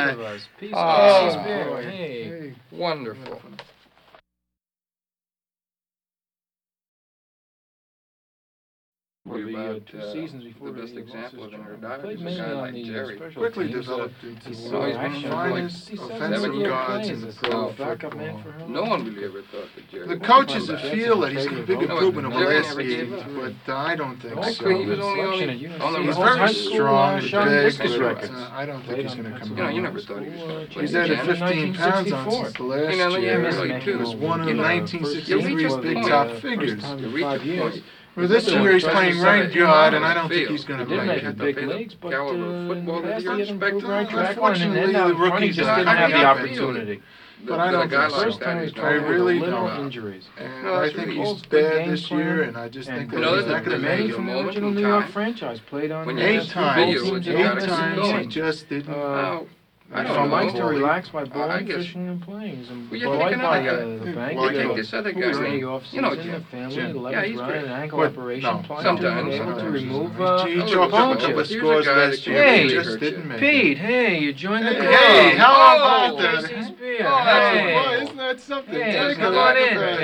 of us. Peace, Oh, peace, beer. boy. Hey. Wonderful. For the About, 2 seasons before the best he lost example his of an job. erudite Played is a mainly guy on like the Jerry. special Quickly teams. developed into He's one of he's the been action. like finest 67 offensive years. guards in the Plays as pro a backup man football. for No one really ever thought that Jerry. The would coaches come back. feel that he's a big improvement over Jerry last never gave season, up. but I don't think so. Actually, he was only Selection at on the USC. He's His very high school, strong, shot big, discus but records. I don't think Played he's on going to come Pennsylvania You back. never thought he was going to play. He's in added Canada. 15 pounds on since the last You know, year. really, He was one of you know, 1963's big top figures. You reach a point. Well, this year he's playing right guard, and I don't think he's going He to did make make the it. big leagues, but football last that year you he didn't expect. prove right track on, and Unfortunately, then the out front he rookies just are didn't not have the happy. opportunity. But I don't a guy think so. First time he's I playing with really little don't. injuries. And No, I that's think really he's all good bad game this year, plan. and I just And think You that know, he's not there's going to many make from it. the original New York franchise played on When the you Eight have times. video, teams you in Eight gotta the keep times he going. just didn't. Now, I So don't likes to know. relax by I bowling, guess- fishing, and playing. Some Well, you polite take by another the bank. Well, You take this other guy, During the you off season, know, the Jim. family, Jim. the Yeah, legs he's running, great. an ankle But, operation, no, prior to sometimes, being able to sometimes. remove He Oh, chalked look, up a look, couple of here's a scores guy last that year, can't but he really just hurt didn't you. make Pete, it. hey, you joined the Hey, club. how about Oh, that? Casey's beer. Oh, that's Hey. a, boy, isn't that something? Hey, Take a come look on at in. that.